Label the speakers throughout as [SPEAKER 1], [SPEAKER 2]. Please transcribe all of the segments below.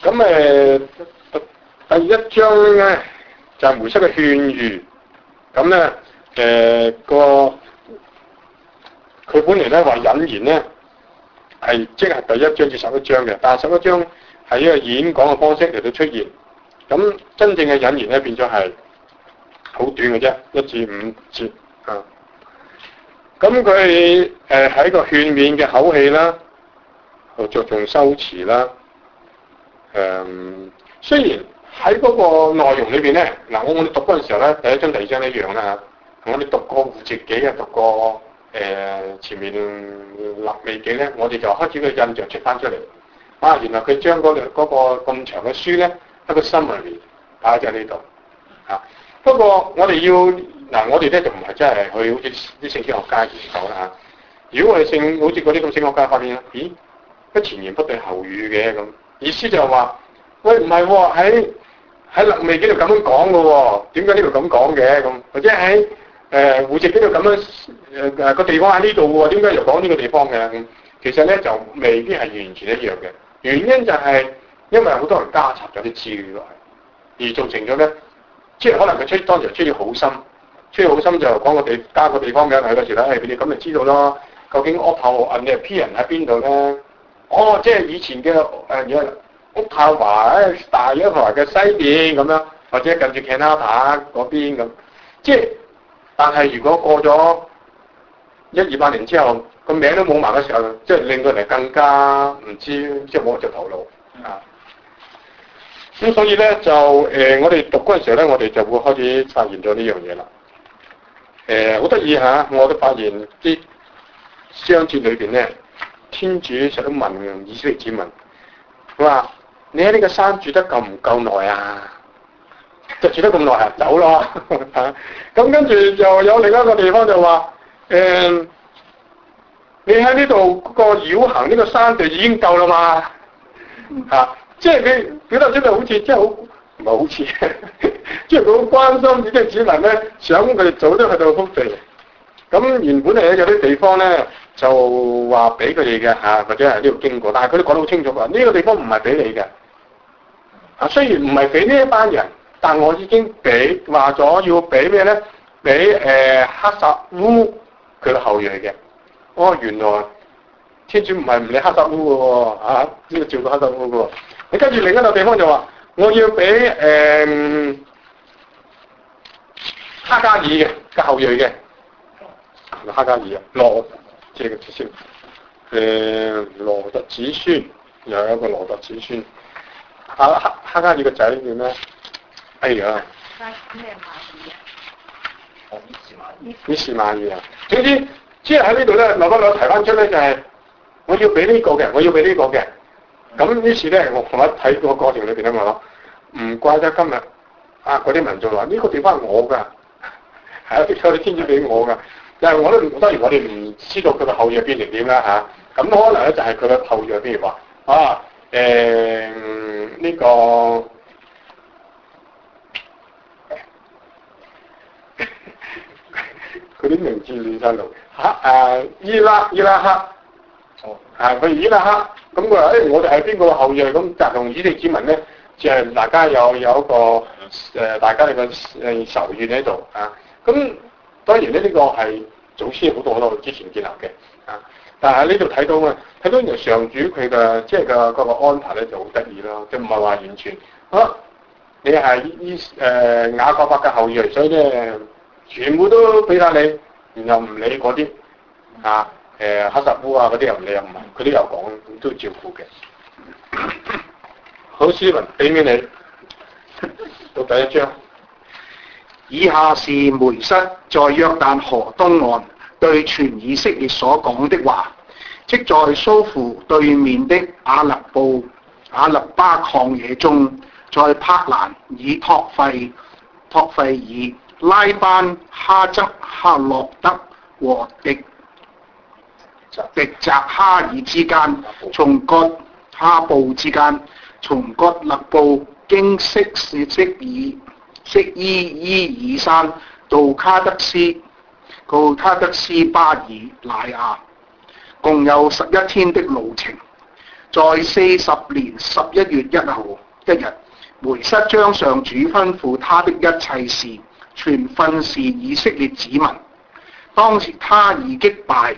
[SPEAKER 1] 咁第一章咧就係梅瑟嘅勸喻。咁咧佢本嚟咧話引言咧係即係第一章至11章嘅，但係11章係一個演講嘅方式嚟到出現。咁真正嘅引言咧變咗係好短嘅啫，1至5節啊。咁佢喺個勸勉嘅口氣啦，好着重修辭啦。雖然喺嗰個內容裏邊咧，嗱我哋讀嗰陣時候咧，第一章第二章一樣啦。我哋讀過戶籍紀啊，讀過前面立位紀咧，我哋就開始個印象出翻出嚟。啊，原來佢將嗰個咁長嘅書咧，一個 summary 擺喺呢度。啊，不過我哋要我哋咧就唔係真係去好似啲聖經學家研究啦嚇。如果我哋好似嗰啲咁聖經學家發現，咦，一前言不對後語嘅咁，意思就係話，喂唔係喎，喺立位紀度咁樣講嘅喎，點解呢度咁講嘅咁？或者喺戶籍紀度咁樣個地方喺呢度喎，點解又講呢個地方嘅咁？其實咧就未必係完全一樣嘅，原因就係因為好多人加插咗啲資料落去，而造成咗咧，即係可能佢當時出於好心，就講加個地方名喺嗰時咧，你咁就知道咯。究竟屋頭你係 P 人喺邊度咧？哦，即係以前嘅屋太華喺大一華嘅西邊咁樣，或者近住 Canada 嗰邊咁。即係，但係如果過咗100-200年之後，個名都冇埋嘅時候，即係令到人更加唔知，即係冇咗頭腦啊。咁所以咧就我哋讀嗰陣時候咧，我哋就會開始發現咗呢樣嘢啦。好得意嚇，我都發現啲章節裏邊咧，天主成日都問以色列子民，佢話：你喺呢個山住得夠唔夠耐啊？就住得咁耐啊，走咯嚇。咁跟住又有另一個地方就話：你喺呢度個繞行呢個山就已經夠啦嘛嚇。即係佢表達出嚟好似即係好唔係好似，即係佢好關心啲子民咧，想佢哋早啲去到福地。咁原本係有啲地方咧就話俾佢哋嘅嚇，或者係呢度經過，但係佢都講得好清楚話，呢個地方唔係俾你嘅。啊，雖然唔係俾呢一班人，但我已經話咗要俾咩咧？俾哈薩烏佢嘅後裔嘅。哦，原來天主唔係唔理哈薩烏嘅喎，啊呢個照顧哈薩烏嘅喎。你跟住另一個地方就話，我要俾哈加爾嘅後裔嘅，哈加爾啊，羅即係個先，羅特子孫又有一個羅特子孫，哈加爾個仔叫咩？哎呀，
[SPEAKER 2] 咩馬爾？
[SPEAKER 1] 伊斯馬爾啊，總之即係喺呢度咧，留提翻出咧就係我要俾呢個嘅，我要俾呢個嘅。咁於是咧，我睇個過程裏邊咧，我諗唔怪得今日嗰啲民眾話呢個地方係我㗎，係啊，啲天主俾我㗎。但係當然我哋唔知道佢嘅後裔變成點啦嚇。咁可能咧就係佢嘅後裔，譬如話呢個佢啲名字亂晒路伊拉克。佢伊拉克，咁佢話我哋係邊個後裔咁？但同以色列子民咧，就係大家有一個大家嘅仇怨喺度啊。咁當然咧，呢個係祖先好多之前建立嘅啊。但係呢度睇到睇到原來上主佢嘅即係嗰個安排咧就好得意咯，就唔係話完全你係雅各伯嘅後裔，所以咧全部都俾晒你，然後唔理嗰啲哈薩夫嗰啲又唔理又唔係，佢都有講，都照顧嘅。好，斯文，俾面你到第一章。
[SPEAKER 3] 以下是梅瑟在約旦河東岸對全以色列所講的話，即在蘇湖對面的亞勒巴曠野中，在帕蘭以托費爾、拉班、哈則克洛德和狄澤哈爾之間，從割哈布之間，從割勒布經色伊爾山到卡德斯巴爾乃亞，共有11天的路程。 在40年11月1日，梅瑟將上主吩咐他的一切事全訓示以色列子民。當時他已擊敗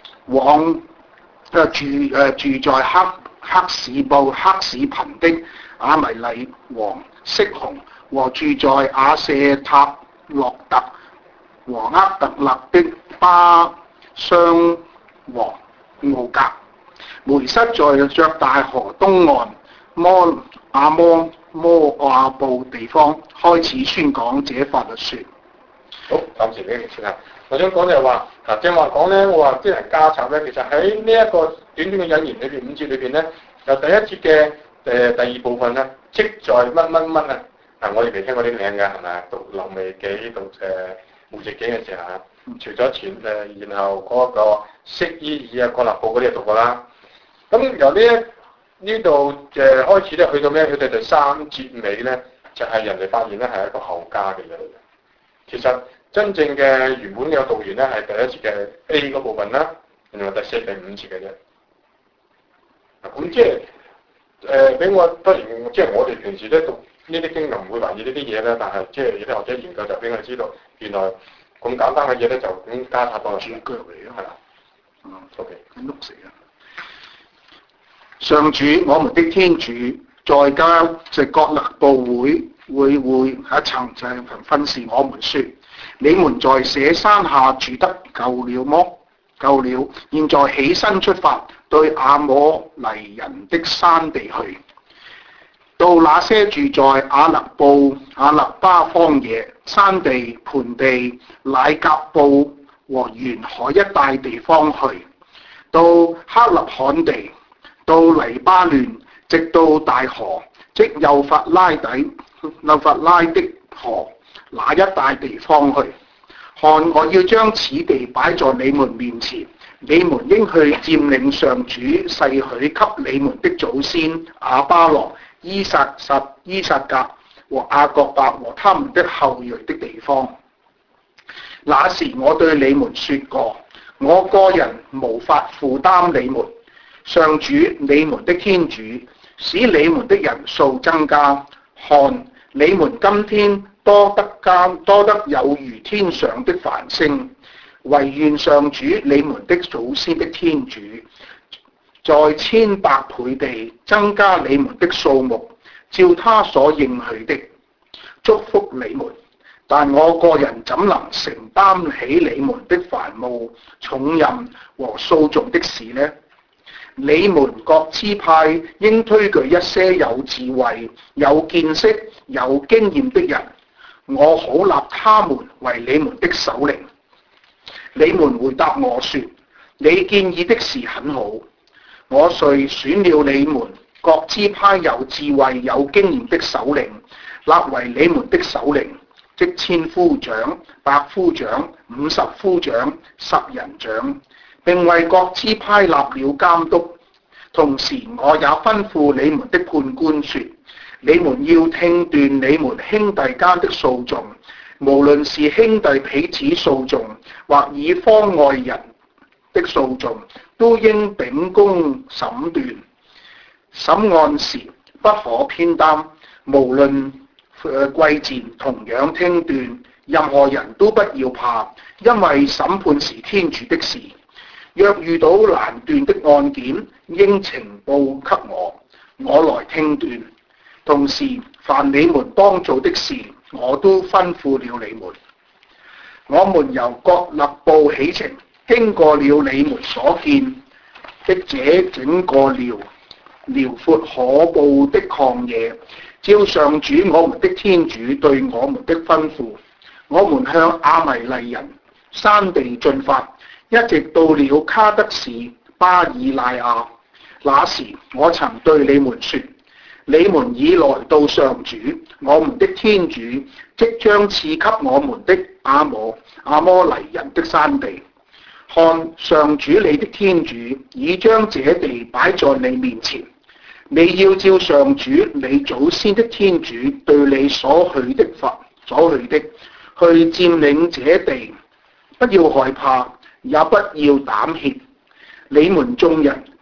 [SPEAKER 3] 住在黑市貧的亞米利王色雄和住在亞舍塔洛特和厄特勒的巴商王敖格。梅瑟在約大河東岸摩亞布地方開始宣講這法律說。
[SPEAKER 1] 好，暫時呢先啊。我想講就係話，正話講咧，我話啲人加插咧，其實喺呢一個短短嘅引言裏邊，5節裏邊咧，由第一節嘅第二部分咧，即在乜乜乜啊！我哋未聽過啲名嘅係咪啊？讀《利未記》讀戶籍紀嘅時候啊，除咗前然後嗰個色伊爾啊、哥勒布嗰啲就讀過啦。咁由呢度開始咧，去到咩？去到第3節尾咧，就係人哋發現咧係一個後加嘅嘢嚟嘅。其實真正嘅原本嘅導言咧係第一節嘅 A 嗰部分啦，然後第4、第5節嘅啫。咁即係俾我當然即係我哋平時咧讀呢啲經文唔會懷疑呢啲嘢咧，但係即係有啲學者研究就俾我哋知道，原來咁簡單嘅嘢咧就已經加太多啦。主腳嚟嘅係啦。OK。碌死啊！上主我們的天主在各勒部會一層就係訓示我們說：你們在這山下住得夠了麼？夠了，現在起身出發，對亞摩黎人的山地去，到那些住在亞勒巴荒野、山地、盆地、乃革布和沿海一帶地方去，到克勒罕地，到黎巴嫩，直到大河，即幼發拉的河那一帶地方去。看，我要將此地擺在你們面前，你們應去佔領上主誓許給你們的祖先亞巴郎、伊撒格和雅各伯和他們的後裔的地方。那時我對你們說過，我個人無法負擔你們。上主你們的天主使你們的人數增加，看你們今天多得有如天上的繁星，惟願上主你們的祖先的天主在1,000倍地增加你們的數目，照他所應許的祝福你們。但我個人怎能承擔起你們的繁務、重任和訴訟的事呢？你們各支派應推舉一些有智慧、有見識、有經驗的人，我好立他們為你們的首領。你們回答我說：你建議的事很好，我遂選了你們各支派有智慧、有經驗的首領，立為你們的首領，即千夫長、百夫長、50夫長、10人長，並為各支派立了監督。同時我也吩咐你們的判官說：你們要聽斷你們兄弟間的訴訟，無論是兄弟彼此訴訟，或以方外人的訴訟，都應秉公審斷。審案時不可偏袒，無論貴賤，同樣聽斷。任何人都不要怕，因為審判是天主的事。若遇到難斷的案件，應呈報給我來聽斷。同時，凡你們當做的事，我都吩咐了你們。我們由各勒部起程，經過了你們所見的這整個遼闊可怖的曠野，照上主我們的天主對我們的吩咐，我們向亞米利人山地進發，一直到了卡德士巴爾乃亞。那時我曾對你們說：你們已來到上主我們的天主即將賜給我們的亞摩黎人的山地。看，上主你的天主已將這地擺在你面前，你要照上主你祖先的天主對你所許的去佔領這地，不要害怕，也不要膽怯。你們眾人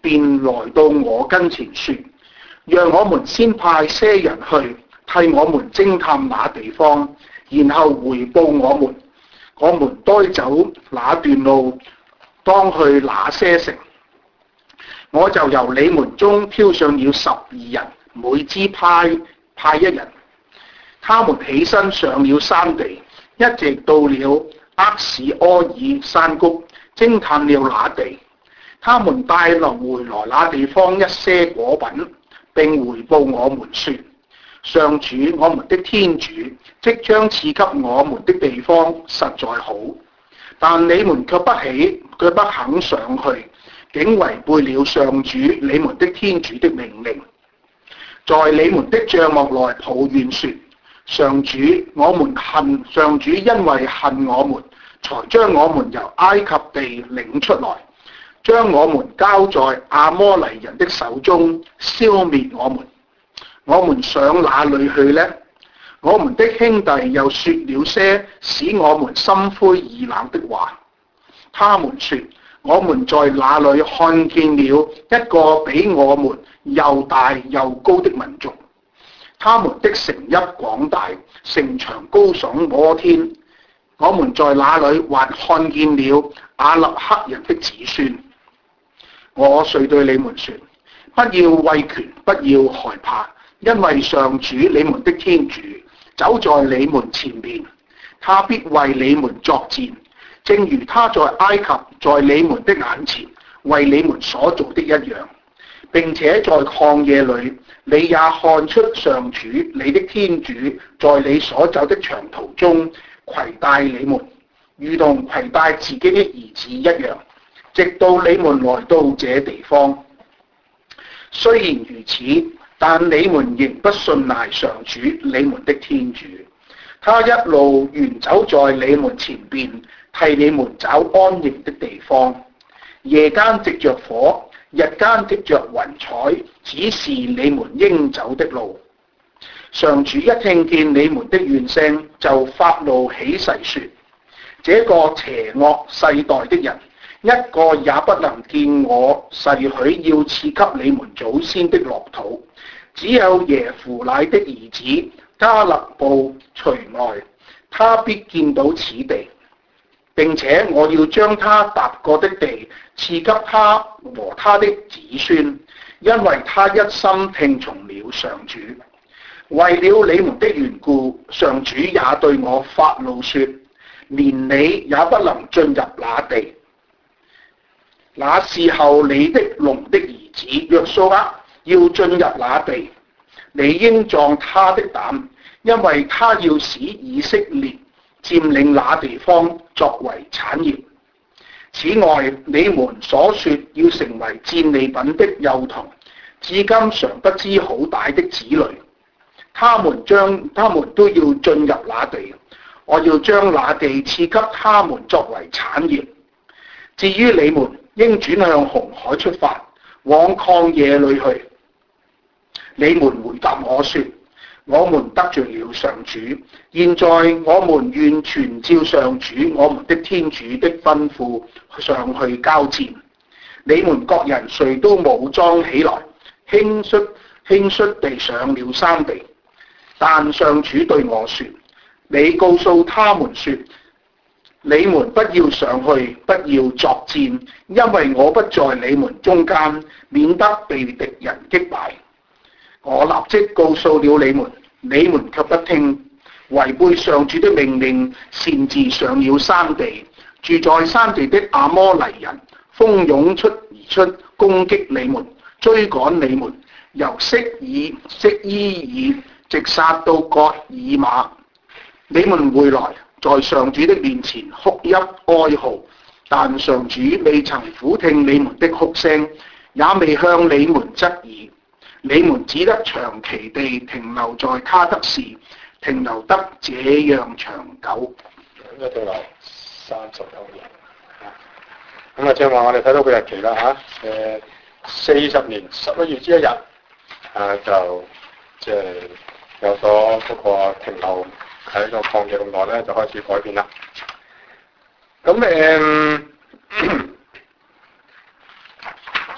[SPEAKER 3] 便來到我跟前說：讓我們先派些人去替我們偵探那地方，然後回報我們。我們該走那段路，當去那些城。我就由你們中挑上了12人，每支派一人。他們起身上了山地，一直到了厄士柯爾山谷，偵探了那地。他們帶回來那地方一些果品，並回報我們說：上主我們的天主即將賜給我們的地方實在好，但你們卻不肯上去，竟違背了上主你們的天主的命令，在你們的帳幕內抱怨說：上主上主因為恨我們，才將我們由埃及地領出來，將我們交在亞摩黎人的手中，消滅我們。我們上哪裏去呢？我們的兄弟又說了些使我們心灰意冷的話。他們說：我們在那裏看見了一個比我們又大又高的民族，他們的城邑廣大，城牆高聳摩天。我們在那裏還看見了亞納克人的子孫。我遂對你們說：不要畏權，不要害怕，因為上主你們的天主走在你們前面，他必為你們作戰，正如他在埃及在你們的眼前為你們所做的一樣。並且在曠野裏，你也看出上主你的天主在你所走的長途中攜帶你們，如同攜帶自己的兒子一樣，直到你們來到這地方。雖然如此，但你們仍不信賴上主你們的天主，他一路沿走在你們前邊，替你們找安營的地方，夜間藉着火，日間藉着雲彩，指示你們應走的路。上主一聽見你們的怨聲，就發怒起誓說：這個邪惡世代的人，一個也不能見我誓許要賜給你們祖先的樂土，只有耶孚乃的兒子加勒布除外，他必見到此地，並且我要將他踏過的地賜給他和他的子孫，因為他一心聽從了上主。為了你們的緣故，上主也對我發怒說：連你也不能進入那地。那時候你的龍的兒子約書亞要進入那地，你應壯他的膽，因為他要使以色列佔領那地方作為產業。此外，你們所說要成為戰利品的幼童，至今尚不知好歹的子女，他們都要進入那地，我要將那地賜給他們作為產業。至於你們，應轉向紅海出發，往曠野裏去。你們回答我說：我們得罪了上主，現在我們願全照上主我們的天主的吩咐上去交戰。你們各人誰都武裝起來，輕率地上了山地。但上主對我說：你告訴他們說，你們不要上去，不要作戰，因為我不在你們中間，免得被敵人擊敗。我立即告訴了你們，你們卻不聽，違背上主的命令，擅自上了山地。住在山地的亞摩黎人蜂擁而出，攻擊你們，追趕你們，由色伊爾直殺到割爾瑪。你們回來，在上主的面前哭泣哀號，但上主未曾俯聽你們的哭聲，也未向你們側耳。你們只得長期地停留在卡德士，停留得這樣長久。
[SPEAKER 1] 一到嚟39年。咁啊，正話我哋睇到個日期啦嚇，40年11月之1日，就即係有咗嗰個停留喺個曠野咁耐咧，就開始改變啦。咁即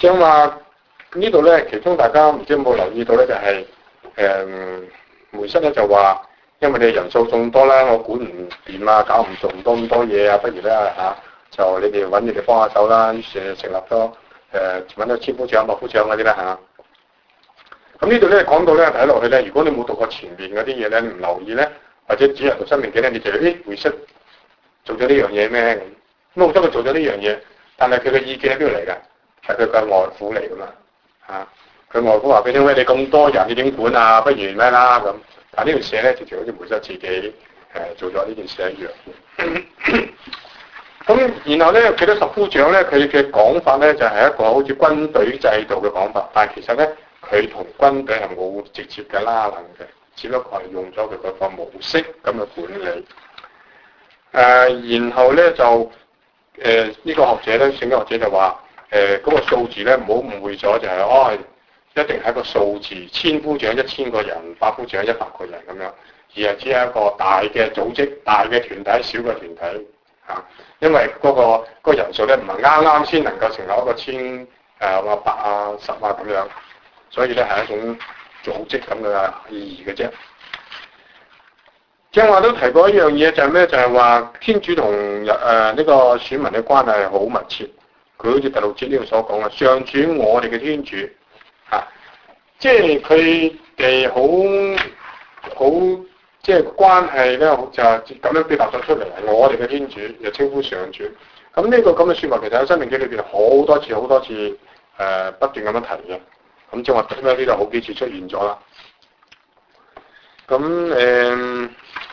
[SPEAKER 1] 正話呢度咧，其中大家唔知有冇留意到咧，就係梅瑟咧就話，因為你人數眾多啦，我管唔掂啊，搞唔做唔多咁多嘢啊，不如咧就你哋揾你哋幫下手啦，於是成立咗揾咗千夫長、百夫長嗰啲啦嚇。咁呢度咧講到咧睇落去咧，如果你冇讀過前面嗰啲嘢咧，你唔留意咧，或者只係讀申命記咧，你就梅瑟做咗呢樣嘢咩？咁冇得佢做咗呢樣嘢，但係佢嘅意見喺邊度嚟㗎？係佢嘅外父嚟㗎嘛嚇。佢外父話俾你聽，喂，你咁多人你點管啊？不如咩啦咁。但呢條寫咧，直情好似梅瑟自己做咗呢件事一樣。咁然後咧，佢啲十夫長咧，佢嘅講法咧就係一個好似軍隊制度嘅講法，但係其實咧佢同軍隊係冇直接嘅拉楞嘅，只不過係用咗佢嗰個模式咁嘅管理。然後咧就呢個學者咧，聖經學者就話嗰個數字咧唔好誤會咗，就係一定係一個數字，千夫長1000個人，百夫長100個人咁樣，而係只係一個大嘅組織、大嘅團體、小嘅團體嚇。因為嗰個人數咧唔係啱啱先能夠成立一個100啊、10啊咁樣，所以咧係一種組織咁嘅意義嘅啫。正話都提過一樣嘢就係咩？就係話天主同呢個選民嘅關係係好密切。佢好似第6節呢度所講嘅，上主我哋嘅天主即係佢哋好即係關係咧，就咁樣表達咗出嚟。我哋嘅天主又稱呼上主。咁呢個咁嘅説話其實喺申命記裏邊好多次不斷咁樣提嘅。咁正話讀咧呢度好幾次出現咗啦。咁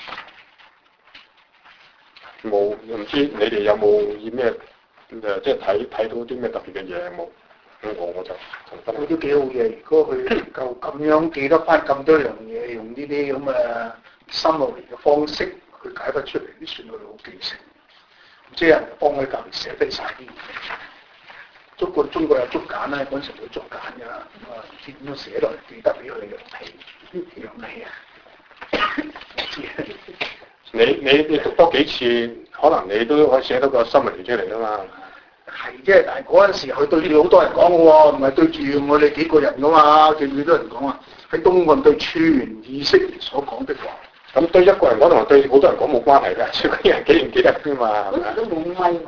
[SPEAKER 1] 唔知你哋有冇咩即係睇到啲咩特別嘅嘢有冇？我就
[SPEAKER 3] 佢都幾好嘢，如果佢能夠咁樣記得翻咁多樣嘢，用呢啲咁嘅深入嚟嘅方式去解得出嚟，都算佢好記性。即係人幫佢隔離寫低晒啲嘢。中國有竹簡啦，嗰陣時有竹簡㗎，唔知點樣寫落嚟記得俾佢氧氣。
[SPEAKER 1] 你讀多幾次，可能你都可以寫到個新聞出嚟㗎嘛。
[SPEAKER 3] 係啫，但係嗰陣時佢對住好多人講嘅喎，唔係對住我哋幾個人㗎嘛，對幾多人講啊？喺東岸對全以色列所講的話。咁對一個人講同埋對好多人講冇關係㗎，少啲人記唔記得㗎嘛？係咪？都冇咪嘛，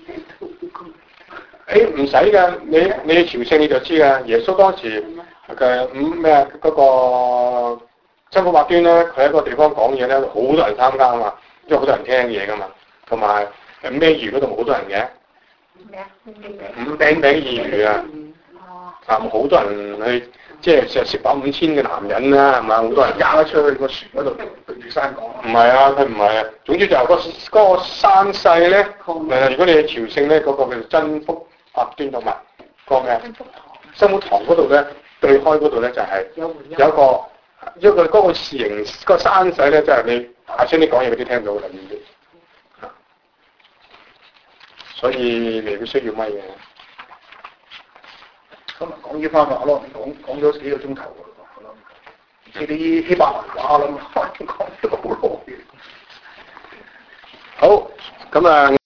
[SPEAKER 3] 唔使㗎，你朝聖你就知㗎。耶穌當時嘅嗰個真普百端咧，佢喺個地方講嘢咧，好多人參加啊嘛，因為好多人聽嘢㗎嘛，同埋咩魚嗰度好多人嘅。五餅2魚啊！好多人去，即係食飽5000嘅男人啦，係咪？好多人踩出去個船嗰度對住山講。唔係啊，佢唔係啊。總之就係嗰個山勢咧，如果你去朝聖咧，嗰個叫做真福百端同埋個咩？真福堂嗰度咧，對開嗰度咧就係有一個嗰個形個山勢咧，即係你大聲啲講嘢，嗰啲聽到㗎啦，已經。所以你都需要咪嘅。今日講呢番話咯，講咗幾個鐘頭喎，呢啲希伯來話啦，講咗好耐。好，咁啊。